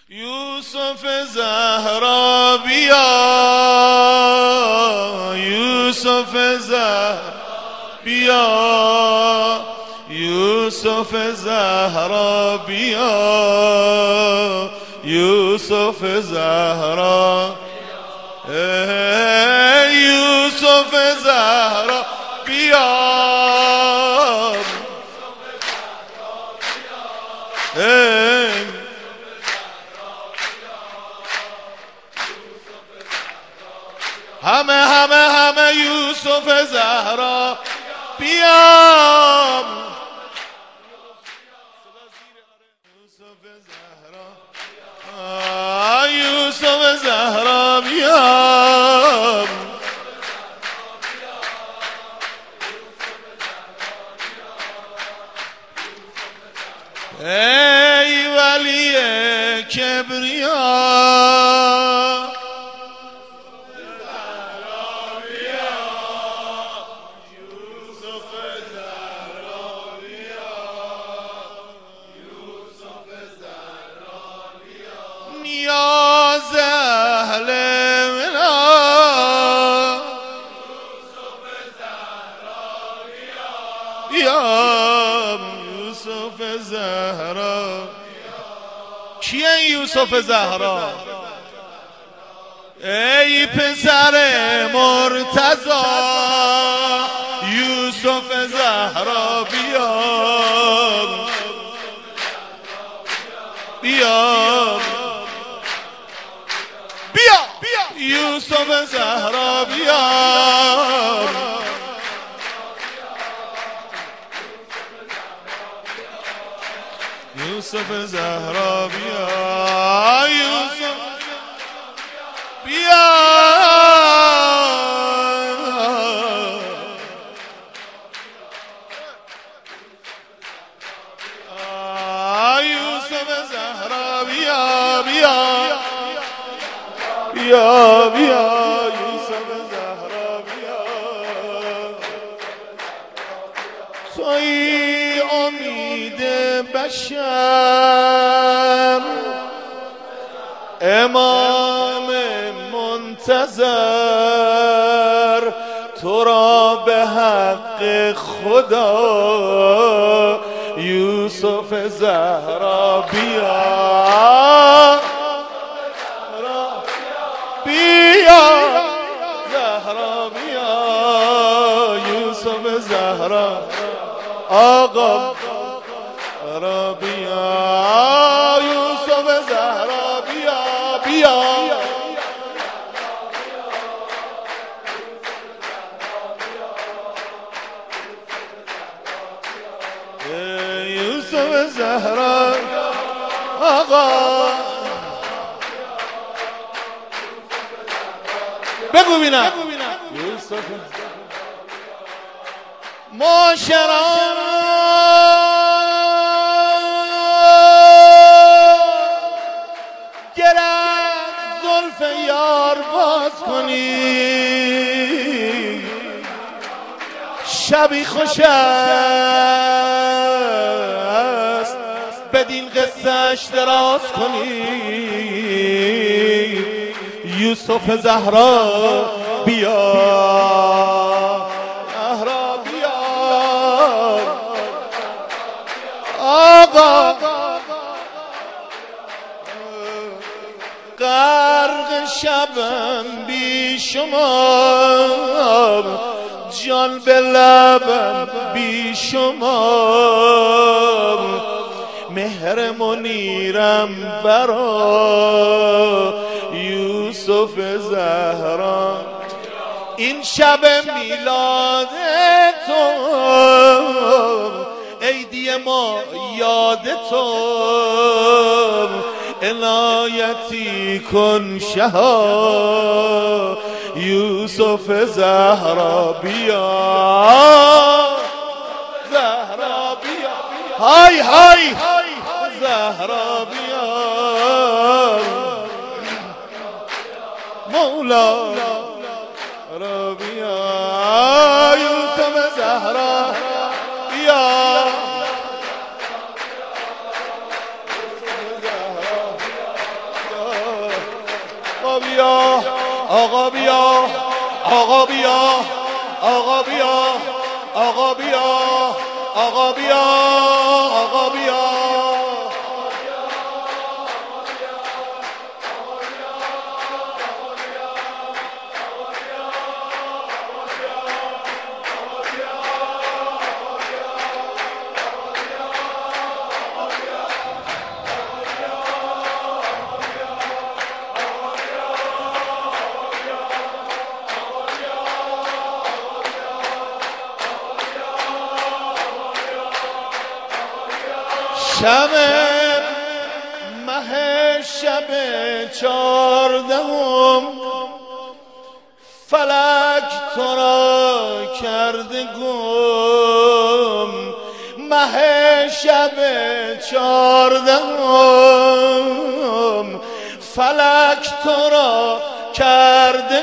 یوسف زهرا بیا، یوسف زهرا بیا، یوسف زهرا بیا، یوسف زهرا، یوسف زهرا بیا، همه یوسف زهرا بیام، یوسف زهرا، یوسف زهرا بیام، ای ولی کبریا، نیاز اهل منا، یوسف زهرا بیا، یوسف زهرا، کیه یوسف زهرا؟ ای پسر مرتضی، یوسف زهرا بیا، بیا یوسف زهرا بیا، یوسف زهرا بیا، یوسف بیا، یوسف زهرا بیا، بیا بیا بیا، یوسف زهرا بیا، تویی امید بشر، امام منتظر، تو را به حق خدا، یوسف زهرا بیا، بیا زهرا بیا، یوسف زهرا آقا را بیا، یوسف زهرا بیا، بیا یوسف زهرا آقا، بگو بینم یوسف معاشرا، گرد زلف یار باز کنی، شبی خوش است بدین قصهش دراز کنی، یوسف زهرا بیا، زهرا بیا آقا، غرق شبم بی شما، جان به لبم بی شما، مهر منیرم برا یوسف زهرا، این شب میلاد تو عیدی ما یاد تو، عنایتی کن شها، یوسف زهرا بیا، زهرا بیا، های های زهرا بیا، مولا را بیا، یوسف زهرا بیا، آقا بیا آقا بیا آقا بیا آقا بیا آقا بیا آقا بیا آقا بیا شب مه شب 14 فلک تو را کرده گم مه شب 14 فلک تو را کرده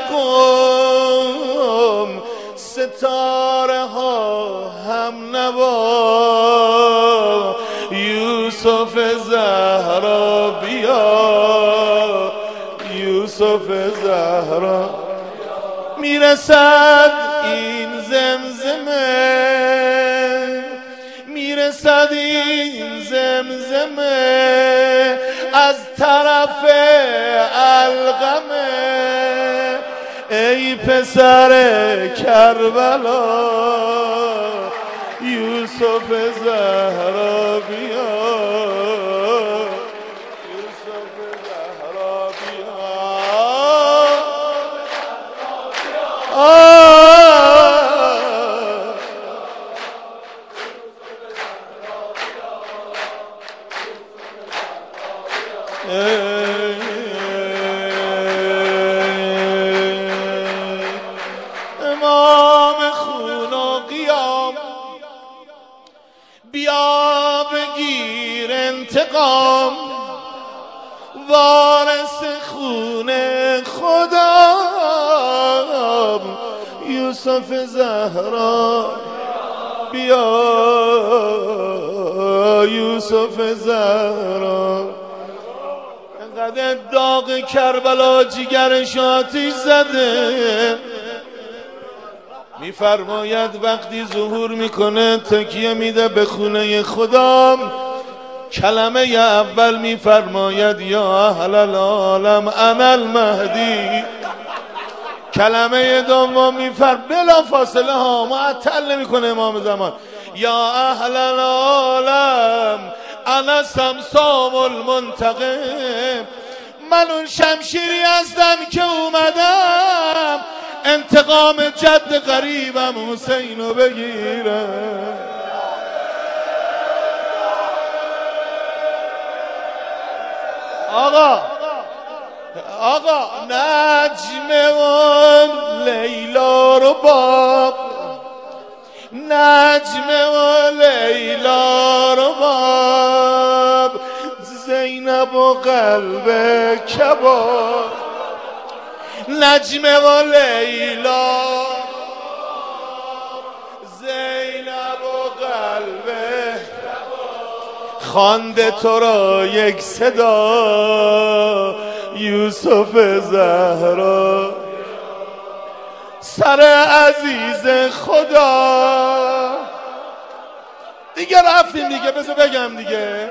گم ستاره ها هم نوا یوسف زهرا بیا یوسف زهرا میرسد این زمزمه میرسد این زمزمه از طرف القمه ای پسر کربلا یوسف زهرا بیا یوسف زهرا بیا امام خون و قیام بیا بگیر انتقام وارث خون خدا یوسف زهرا بیا یوسف زهرا انقدر داغ کربلا جیگرش آتیش زده میفرماید وقتی ظهور میکنه تکیه میده به خونه خدا کلمه اول میفرماید یا اهل العالم انا المهدی کلمه دوم بلا فاصله ها معطل نمیکنه امام زمان یا اهل العالم انا سمسام المنتقم من اون شمشیری هستم که اومدم انتقام جد غریبم حسینو بگیرم آقا نجمه و لیلا رو باب نجمه و لیلا رو باب زینب و قلب کباب نجمه و لیلا زینب و قلب خوانده تو را یک صدا یوسف زهرا سر عزیز خدا دیگه رفتیم دیگه بذار بگم دیگه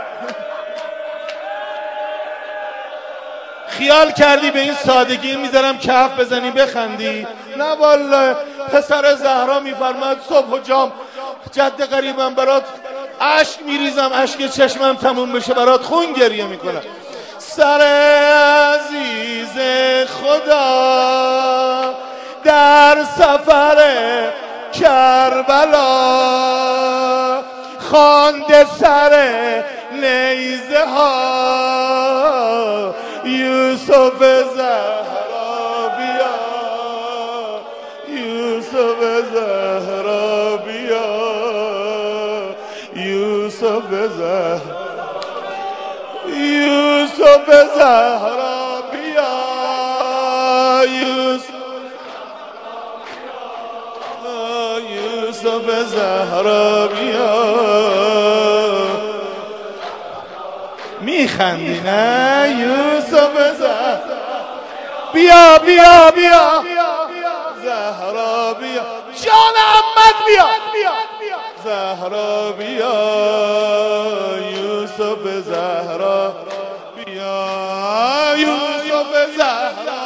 خیال کردی به این سادگی میذارم کف بزنی بخندی نه والله پسر زهرا میفرماد صبح و جام جد غریبم برات اشک میریزم اشک چشمم تموم بشه برات خون گریه میکنم سر عزیز خدا در سفر کربلا خوانده سر نیزه ها یوسف زهرا بیا یوسف زهرا بیا یوسف زهرا یوسف زهرا بیا یوسف زهرا بیا میخندی نه یوسف زهرا بیا بیا بیا زهرا بیا جان عمت بیا زهرا بیا یوسف زهرا بیا یوسف زهرا